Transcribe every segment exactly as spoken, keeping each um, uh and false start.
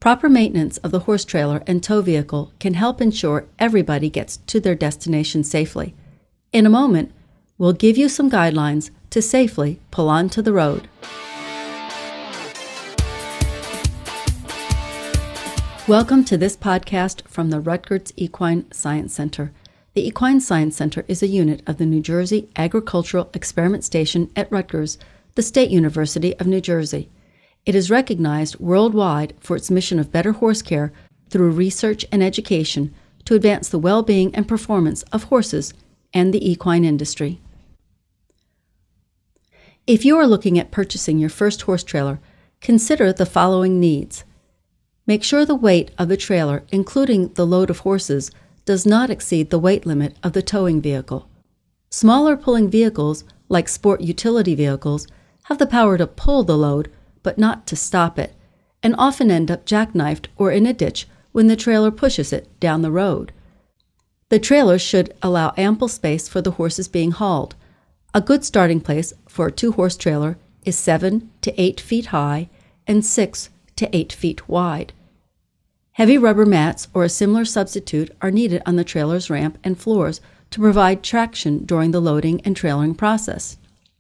Proper maintenance of the horse trailer and tow vehicle can help ensure everybody gets to their destination safely. In a moment, we'll give you some guidelines to safely pull onto the road. Welcome to this podcast from the Rutgers Equine Science Center. The Equine Science Center is a unit of the New Jersey Agricultural Experiment Station at Rutgers, the State University of New Jersey. It is recognized worldwide for its mission of better horse care through research and education to advance the well-being and performance of horses and the equine industry. If you are looking at purchasing your first horse trailer, consider the following needs. Make sure the weight of the trailer, including the load of horses, does not exceed the weight limit of the towing vehicle. Smaller pulling vehicles, like sport utility vehicles, have the power to pull the load, but not to stop it, and often end up jackknifed or in a ditch when the trailer pushes it down the road. The trailer should allow ample space for the horses being hauled. A good starting place for a two-horse trailer is seven to eight feet high and six to eight feet wide. Heavy rubber mats or a similar substitute are needed on the trailer's ramp and floors to provide traction during the loading and trailering process.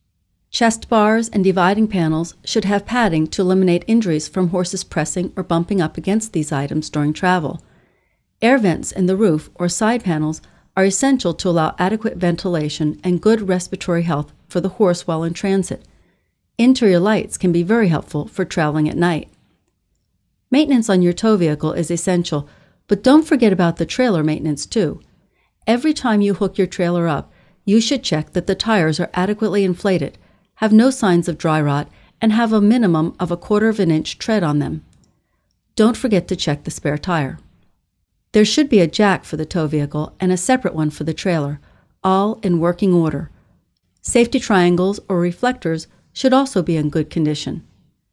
Chest bars and dividing panels should have padding to eliminate injuries from horses pressing or bumping up against these items during travel. Air vents in the roof or side panels are essential to allow adequate ventilation and good respiratory health for the horse while in transit. Interior lights can be very helpful for traveling at night. Maintenance on your tow vehicle is essential, but don't forget about the trailer maintenance too. Every time you hook your trailer up, you should check that the tires are adequately inflated, have no signs of dry rot, and have a minimum of a quarter of an inch tread on them. Don't forget to check the spare tire. There should be a jack for the tow vehicle and a separate one for the trailer, all in working order. Safety triangles or reflectors should also be in good condition.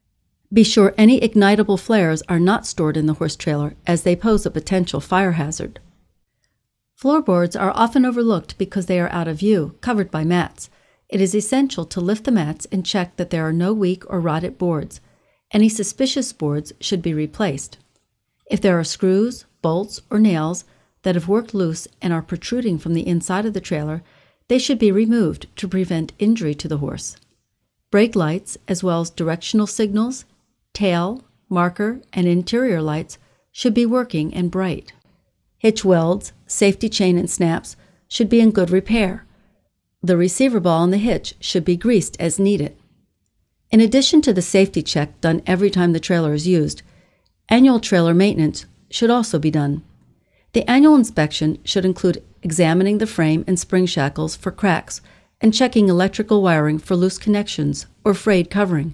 Be sure any ignitable flares are not stored in the horse trailer, as they pose a potential fire hazard. Floorboards are often overlooked because they are out of view, covered by mats. It is essential to lift the mats and check that there are no weak or rotted boards. Any suspicious boards should be replaced. If there are screws, bolts, or nails that have worked loose and are protruding from the inside of the trailer, they should be removed to prevent injury to the horse. Brake lights, as well as directional signals, tail, marker, and interior lights should be working and bright. Hitch welds, safety chain, and snaps should be in good repair. The receiver ball and the hitch should be greased as needed. In addition to the safety check done every time the trailer is used, annual trailer maintenance should also be done. The annual inspection should include examining the frame and spring shackles for cracks and checking electrical wiring for loose connections or frayed covering.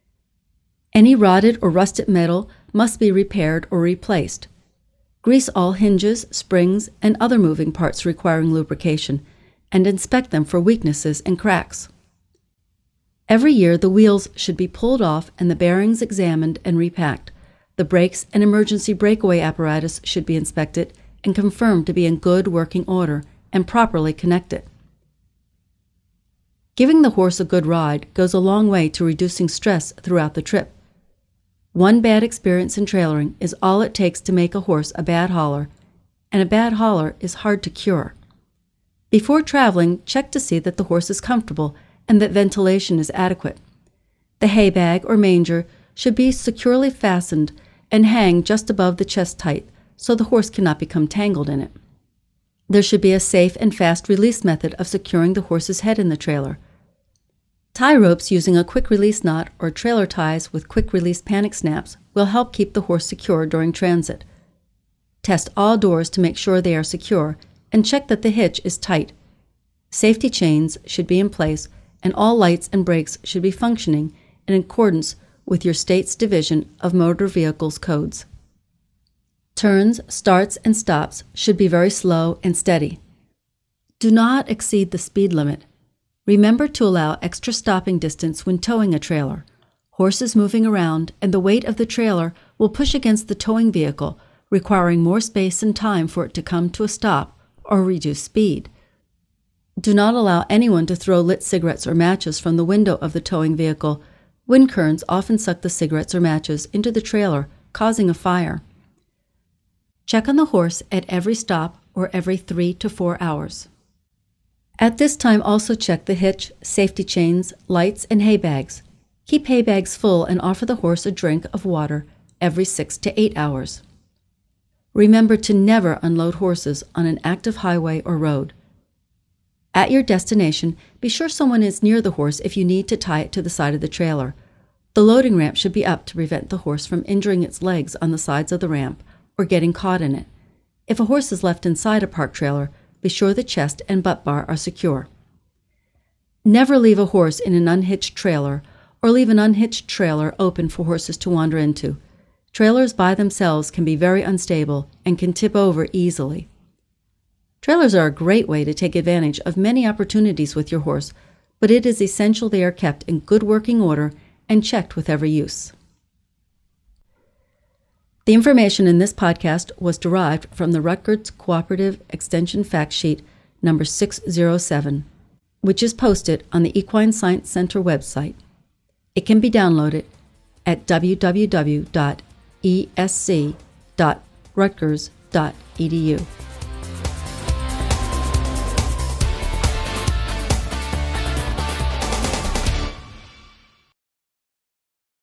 Any rotted or rusted metal must be repaired or replaced. Grease all hinges, springs, and other moving parts requiring lubrication, and inspect them for weaknesses and cracks. Every year, the wheels should be pulled off and the bearings examined and repacked. The brakes and emergency breakaway apparatus should be inspected and confirmed to be in good working order and properly connected. Giving the horse a good ride goes a long way to reducing stress throughout the trip. One bad experience in trailering is all it takes to make a horse a bad hauler, and a bad hauler is hard to cure. Before traveling, check to see that the horse is comfortable and that ventilation is adequate. The hay bag or manger should be securely fastened and hang just above the chest height so the horse cannot become tangled in it. There should be a safe and fast release method of securing the horse's head in the trailer. Tie ropes using a quick release knot or trailer ties with quick release panic snaps will help keep the horse secure during transit. Test all doors to make sure they are secure and check that the hitch is tight. Safety chains should be in place and all lights and brakes should be functioning in accordance with your state's Division of Motor Vehicles codes. Turns, starts, and stops should be very slow and steady. Do not exceed the speed limit. Remember to allow extra stopping distance when towing a trailer. Horses moving around and the weight of the trailer will push against the towing vehicle, requiring more space and time for it to come to a stop or reduce speed. Do not allow anyone to throw lit cigarettes or matches from the window of the towing vehicle. Wind currents often suck the cigarettes or matches into the trailer, causing a fire. Check on the horse at every stop or every three to four hours. At this time, also check the hitch, safety chains, lights, and hay bags. Keep hay bags full and offer the horse a drink of water every six to eight hours. Remember to never unload horses on an active highway or road. At your destination, be sure someone is near the horse if you need to tie it to the side of the trailer. The loading ramp should be up to prevent the horse from injuring its legs on the sides of the ramp or getting caught in it. If a horse is left inside a park trailer, be sure the chest and butt bar are secure. Never leave a horse in an unhitched trailer or leave an unhitched trailer open for horses to wander into. Trailers by themselves can be very unstable and can tip over easily. Trailers are a great way to take advantage of many opportunities with your horse, but it is essential they are kept in good working order and checked with every use. The information in this podcast was derived from the Rutgers Cooperative Extension Fact Sheet number six oh seven, which is posted on the Equine Science Center website. It can be downloaded at w w w dot e s c dot rutgers dot e d u.